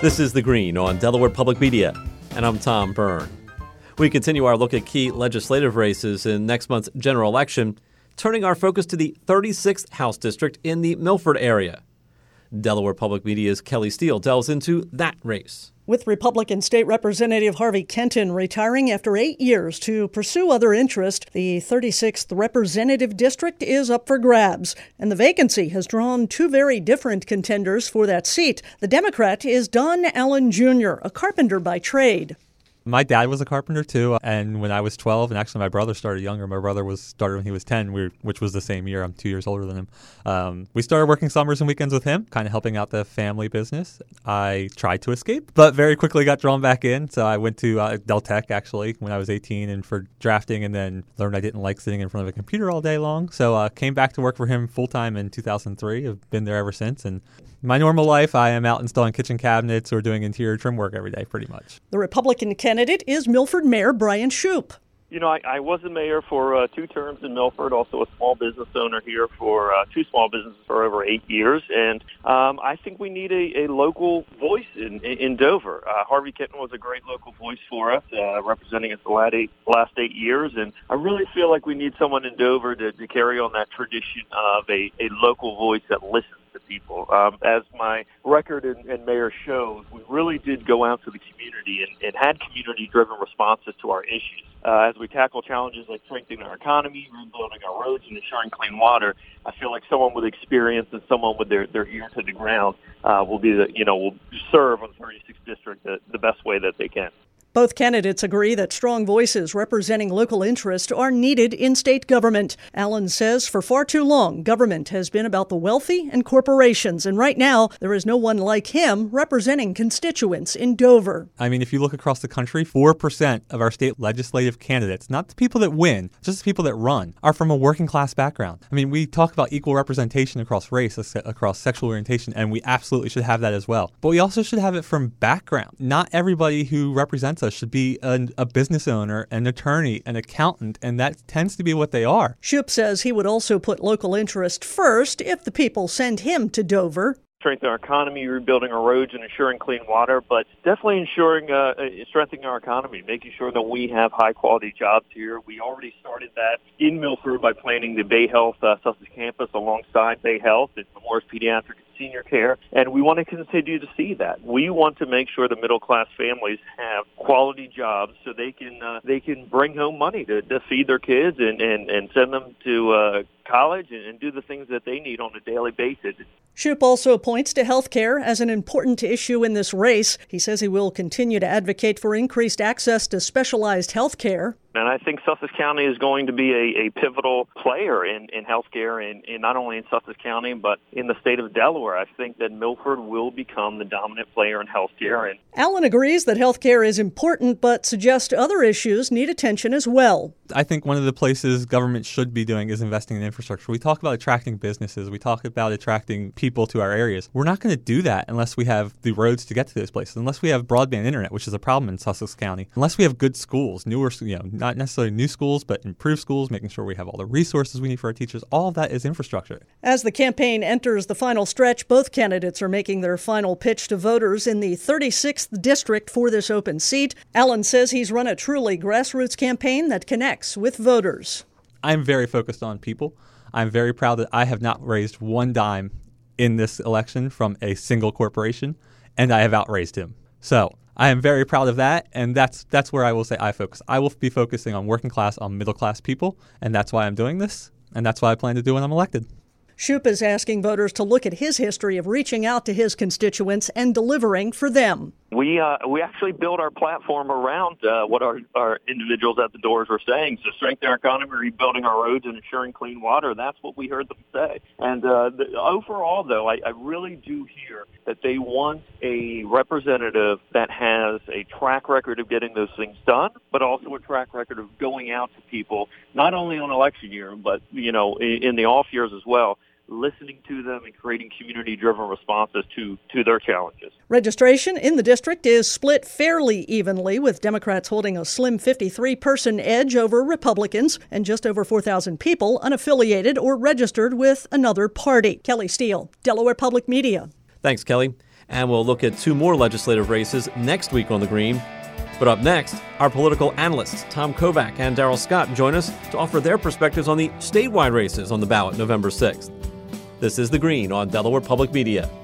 This is The Green on Delaware Public Media, and I'm Tom Byrne. We continue our look at key legislative races in next month's general election, turning our focus to the 36th House District in the Milford area. Delaware Public Media's Kelly Steele delves into that race. With Republican State Representative Harvey Kenton retiring after 8 years to pursue other interests, the 36th Representative District is up for grabs, and the vacancy has drawn two very different contenders for that seat. The Democrat is Don Allen Jr., a carpenter by trade. My dad was a carpenter, too, and when I was 12, and actually my brother started younger. My brother started when he was 10, which was the same year. I'm 2 years older than him. We started working summers and weekends with him, kind of helping out the family business. I tried to escape, but very quickly got drawn back in. So I went to Del Tech, actually, when I was 18 and for drafting, and then learned I didn't like sitting in front of a computer all day long. So came back to work for him full-time in 2003. I've been there ever since, and my normal life, I am out installing kitchen cabinets or doing interior trim work every day, pretty much. The Republican candidate is Milford Mayor Brian Shoup. You know, I was a mayor for 2 terms in Milford, also a small business owner here for 2 small businesses for over 8 years. And I think we need a local voice in Dover. Harvey Kenton was a great local voice for us, representing us the last 8 years. And I really feel like we need someone in Dover to carry on that tradition of a local voice that listens to people. As my record and mayor shows, we really did go out to the community and had community-driven responses to our issues. As we tackle challenges like strengthening our economy, rebuilding our roads, and ensuring clean water, I feel like someone with experience and someone with their ear to the ground will serve on the 36th district the best way that they can. Both candidates agree that strong voices representing local interest are needed in state government. Allen says for far too long, government has been about the wealthy and corporations, and right now there is no one like him representing constituents in Dover. I mean, if you look across the country, 4% of our state legislative candidates, not the people that win, just the people that run, are from a working class background. I mean, we talk about equal representation across race, across sexual orientation, and we absolutely should have that as well. But we also should have it from background. Not everybody who represents us should be a business owner, an attorney, an accountant, and that tends to be what they are. Shoup says he would also put local interest first if the people send him to Dover. Strengthening our economy, rebuilding our roads, and ensuring clean water, but definitely ensuring strengthening our economy, making sure that we have high-quality jobs here. We already started that in Milford by planning the Bay Health Sussex campus alongside Bay Health and Memorial Pediatric and Senior Care, and we want to continue to see that. We want to make sure the middle-class families have quality jobs so they can bring home money to feed their kids and send them to college and do the things that they need on a daily basis. Shoup also points to health care as an important issue in this race. He says he will continue to advocate for increased access to specialized health care. And I think Sussex County is going to be a pivotal player in healthcare, in not only in Sussex County, but in the state of Delaware. I think that Milford will become the dominant player in healthcare. Allen agrees that healthcare is important, but suggests other issues need attention as well. I think one of the places government should be doing is investing in infrastructure. We talk about attracting businesses. We talk about attracting people to our areas. We're not going to do that unless we have the roads to get to those places, unless we have broadband internet, which is a problem in Sussex County, unless we have good schools, not necessarily new schools, but improved schools, making sure we have all the resources we need for our teachers. All of that is infrastructure. As the campaign enters the final stretch, both candidates are making their final pitch to voters in the 36th district for this open seat. Allen says he's run a truly grassroots campaign that connects with voters. I'm very focused on people. I'm very proud that I have not raised one dime in this election from a single corporation, and I have outraised him. So I am very proud of that, and that's where I will say I focus. I will be focusing on working class, on middle class people, and that's why I'm doing this, and that's what I plan to do when I'm elected. Shoup is asking voters to look at his history of reaching out to his constituents and delivering for them. We actually build our platform around what our individuals at the doors were saying. So strengthening our economy, rebuilding our roads, and ensuring clean water. That's what we heard them say. And overall, though, I really do hear that they want a representative that has a track record of getting those things done, but also a track record of going out to people, not only on election year, but in the off years as well, listening to them and creating community-driven responses to their challenges. Registration in the district is split fairly evenly, with Democrats holding a slim 53-person edge over Republicans and just over 4,000 people unaffiliated or registered with another party. Kelly Steele, Delaware Public Media. Thanks, Kelly. And we'll look at 2 more legislative races next week on The Green. But up next, our political analysts Tom Kovac and Darrell Scott join us to offer their perspectives on the statewide races on the ballot November 6th. This is The Green on Delaware Public Media.